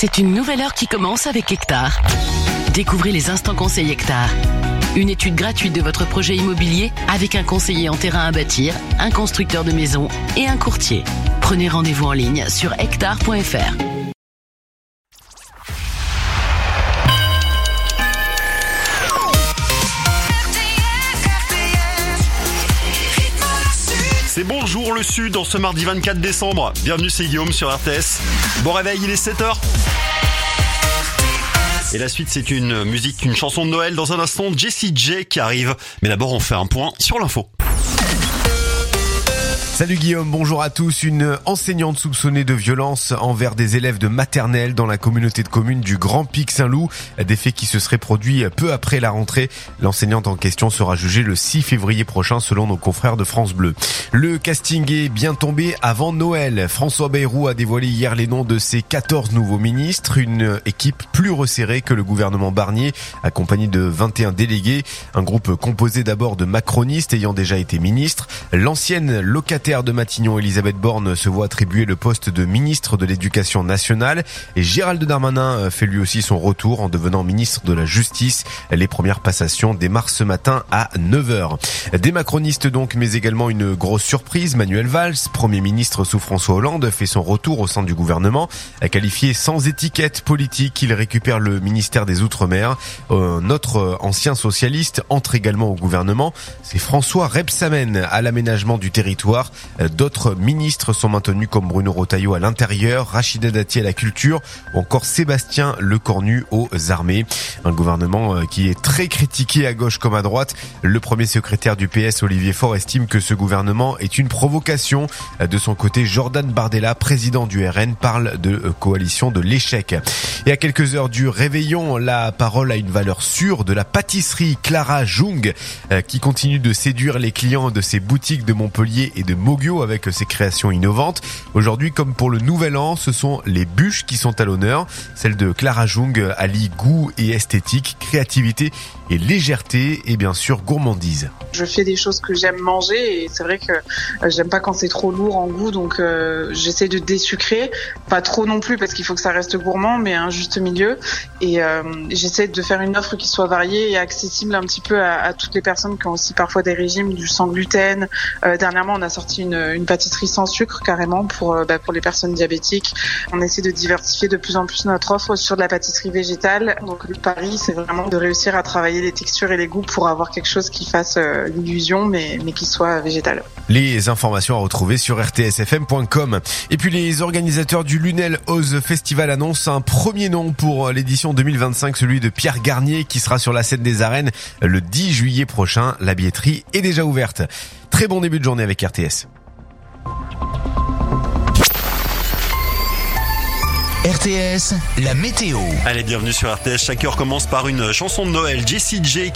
C'est une nouvelle heure qui commence avec Hectare. Découvrez les instants conseils Hectare. Une étude gratuite de votre projet immobilier avec un conseiller en terrain à bâtir, un constructeur de maisons et un courtier. Prenez rendez-vous en ligne sur hectare.fr. C'est Bonjour le Sud en ce mardi 24 décembre. Bienvenue, c'est Guillaume sur RTS. Bon réveil, il est 7h. Et la suite, c'est une chanson de Noël. Dans un instant, Jessie J qui arrive. Mais d'abord, on fait un point sur l'info. Salut Guillaume, bonjour à tous. Une enseignante soupçonnée de violence envers des élèves de maternelle dans la communauté de communes du Grand Pic Saint-Loup. Des faits qui se seraient produits peu après la rentrée. L'enseignante en question sera jugée le 6 février prochain selon nos confrères de France Bleu. Le casting est bien tombé avant Noël. François Bayrou a dévoilé hier les noms de ses 14 nouveaux ministres. Une équipe plus resserrée que le gouvernement Barnier, accompagnée de 21 délégués. Un groupe composé d'abord de macronistes ayant déjà été ministres. L'ancienne locataire de Matignon, Elisabeth Borne, se voit attribuer le poste de ministre de l'Éducation nationale et Gérald Darmanin fait lui aussi son retour en devenant ministre de la Justice. Les premières passations démarrent ce matin à 9h. Des macronistes donc, mais également une grosse surprise. Manuel Valls, Premier ministre sous François Hollande, fait son retour au sein du gouvernement. Qualifié sans étiquette politique, il récupère le ministère des Outre-mer. Notre ancien socialiste entre également au gouvernement. C'est François Rebsamen à l'aménagement du territoire. D'autres ministres sont maintenus comme Bruno Retailleau à l'intérieur, Rachida Dati à la culture ou encore Sébastien Lecornu aux armées. Un gouvernement qui est très critiqué à gauche comme à droite. Le premier secrétaire du PS, Olivier Faure, estime que ce gouvernement est une provocation. De son côté, Jordan Bardella, président du RN, parle de coalition de l'échec. Et à quelques heures du réveillon, la parole a une valeur sûre de la pâtisserie Clara Jung qui continue de séduire les clients de ses boutiques de Montpellier et de Mogio avec ses créations innovantes. Aujourd'hui, comme pour le Nouvel An, ce sont les bûches qui sont à l'honneur. Celle de Clara Jung allie goût et esthétique, créativité et légèreté et bien sûr gourmandise. Je fais des choses que j'aime manger et c'est vrai que j'aime pas quand c'est trop lourd en goût, donc j'essaie de désucrer, pas trop non plus parce qu'il faut que ça reste gourmand, mais un juste milieu. Et j'essaie de faire une offre qui soit variée et accessible un petit peu à toutes les personnes qui ont aussi parfois des régimes du sans gluten. Dernièrement, on a sorti une pâtisserie sans sucre carrément pour les personnes diabétiques. On essaie de diversifier de plus en plus notre offre sur de la pâtisserie végétale. Donc le pari, c'est vraiment de réussir à travailler les textures et les goûts pour avoir quelque chose qui fasse l'illusion mais qui soit végétal. Les informations à retrouver sur rtsfm.com. Et puis les organisateurs du Lunel Oz Festival annoncent un premier nom pour l'édition 2025, celui de Pierre Garnier qui sera sur la scène des arènes le 10 juillet prochain. La billetterie est déjà ouverte. Très bon début de journée avec RTS. RTS, la météo. Allez, bienvenue sur RTS. Chaque heure commence par une chanson de Noël. Jessie J